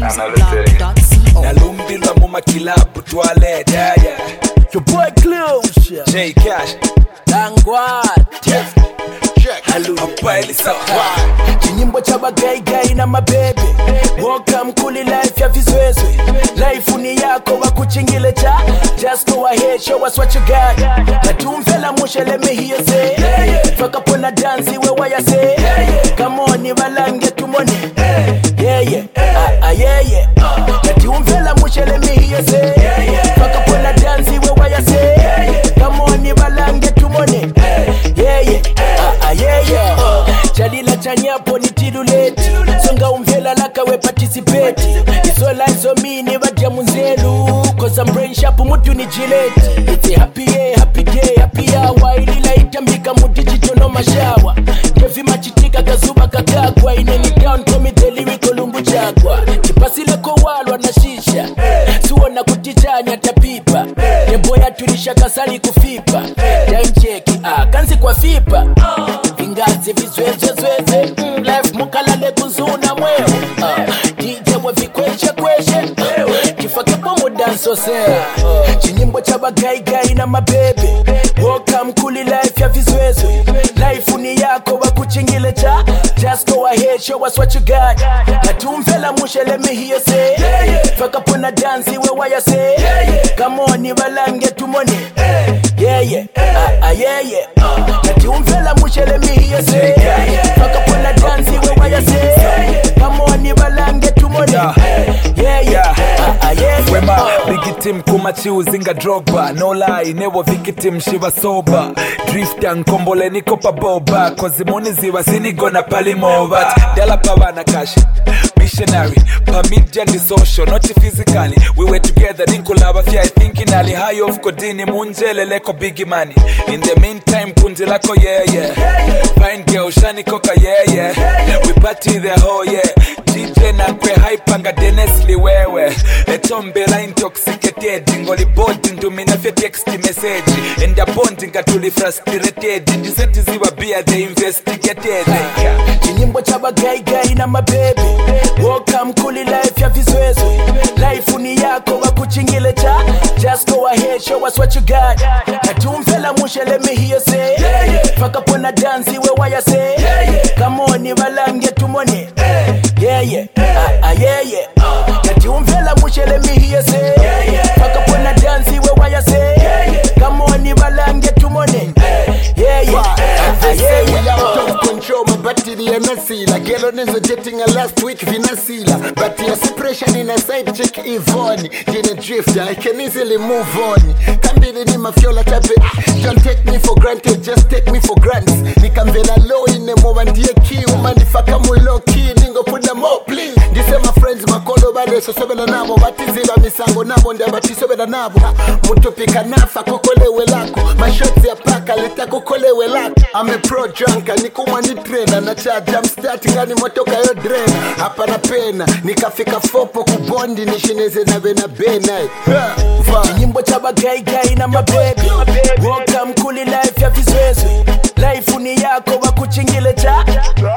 ZambianMusicBlog.co. Nalumbila muma kilabu toilet, yeah. Your boy Close, J Cash, Langwad, Hallelujah. Chinyimbo chaba gai gai na mabebe. Welcome kuli life ya vizwezwe. Life ni yako wakuchingile cha. Just go ahead, show us what you got. Na tumfela mushe, let me hear say. Fuck up on a dance, we what you say. Come on, ni balange tumone. Yeah, yeah, yeah, yeah. Na tumfela mushe, let me hear say. Fuck up on a dance, we what you say. Come on, ni balange tumone. Yeah, yeah, yeah, yeah. Chalila chanyapo ni tiduleti. Songa umvela laka we participate. It's all eyes on me, never jamunzelu. Cause I'm brain sharp, mutu ni gillette. It's a happy day, happy hour. Ilila itambika mu digital no mashawa. Kevi machitika kazuba kakakwa. Ineni down komi deliwi kolumbu chakwa. Chipasile kwa walwa na shisha. Suona kutichanya tapipa. Neboya tulisha kasali kufipa. Time check, kanzi kwa fipa. Ingazi vizweze life mukalale kuzuna mweo. DJ wa vikweshe kifake pomo danso se. Chinyimbo chaba gai gai na mabebe. Welcome kuli life ya vizwezwe. Life ni yako wakuchingile cha. Just go ahead, show us what you got. Na tumfela mushe, let me hear say. Fuck up on a dance, we what you say. Come on, ni balange tumone. Yeah, yeah, yeah, yeah. Na tumfela mushe, let me hear say. Fuck up on a dance, we what you say. Come on, ni balange tumone. Yeah, yeah, yeah. Wema, big team kumachi uzinga Drogba. No lie, never victim shiva sober. Drift and kombole niko pa boba. Cause the money ziwa sini gonna palimo. But dela pawana cash. Missionary, pa media and social, not physically. We were together, Nikolava fia thinking ali high of kodini munjele leko big money. In the meantime, punzi lako yeah. Fine girl, shani koka yeah. We party the whole yeah. DJ na kwe hype anga Dennisly wewe. Etombela intoxicated, ngoli board into mina fe text message. And the bonding atuli frustrated. Ndiseti ziwa beer they investigated. Chinyimbo chaba gai gai na mabebe. Welcome kuli life ya vizwezwe. Life ni yako wakuchingile cha. Just go ahead, show us what you got. Na tumfela mushe, let me hear say. Fuck up on a dance, we what you say. Come on, ni balange tumone. Yeah, yeah, yeah. Na tumfela mushe, let me hear say. Fuck up on a dance, we what you say. Come on, ni balange tumone. Yeah, yeah, we out of control, my battery and a sealer. Girl on is jetting a last week vinacila. But your suppression in a side chick Yvonne. In a drifter, I can easily move on. Can't be the name of your tape. Don't take me for granted, just take me for granted. Nikambela low in the moment, dear key. Woman, if I come with low key, ningo put them up, please. These are my friends, my condo bade, so sobela nabo. Batiziba misango nabo, nda batisobela nabo. Mutopika nafa, kokole welako. My shots ya paka, leta kokole welako. I'm a pro junker, nikuma ni trainer. Na charge, I'm starting, ani motoka yo drain. Hapa na pena, nikafika fopo kubondi. Nishineze na vena bena. Chinyimbo chaba gai gai na mabebe. Welcome kuli life ya vizwezwe. Life ni yako wakuchingile cha.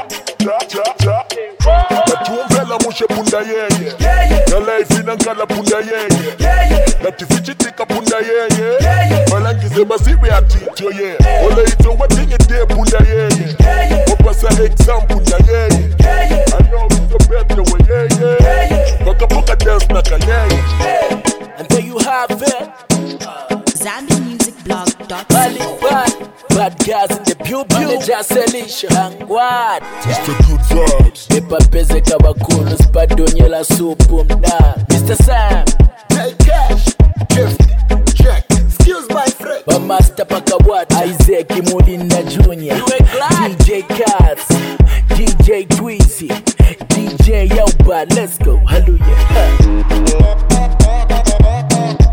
Natumvela mushe punda yeye. Na life inankala punda yeye. Na tifichitika punda yeye. Malangize basiwe atityo ye. Ole ito watinye de punda yeye. Wapasa exam punda yeye. I know it's a better way yeye. Wakapoka dance naka yeye. And there you have it. ZambianMusicBlog.co. Bad guys in the pew Manager Selisha Langwad. It's the good vibes. Epa peze kabakulu spadonye la supu mda. Mr. Sam Hey Cash, Drift, check. Excuse my friend. Bamaster Pakawata Isaac Mulinda Jr. DJ Katz, DJ Tweezy, DJ Yoba. Let's go. Hallelujah.